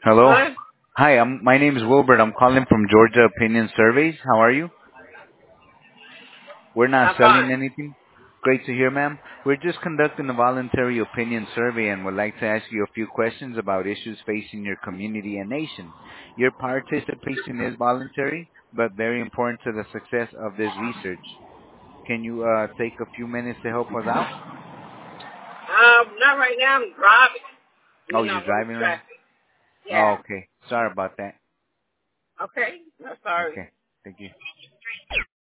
Hello. Hello? Hi, my name is Wilbert. I'm calling from Georgia Opinion Surveys. How are you? We're not I'm selling fine. anything. Great to hear, ma'am. We're just conducting a voluntary opinion survey and would like to ask you a few questions about issues facing your community and nation. Your participation is voluntary, but very important to the success of this research. Can you take a few minutes to help us out? Not right now. I'm driving. Oh, I'm you're going to driving right now? traffic. Yeah. Oh, okay. Sorry about that. Okay. No, sorry. Okay. Thank you.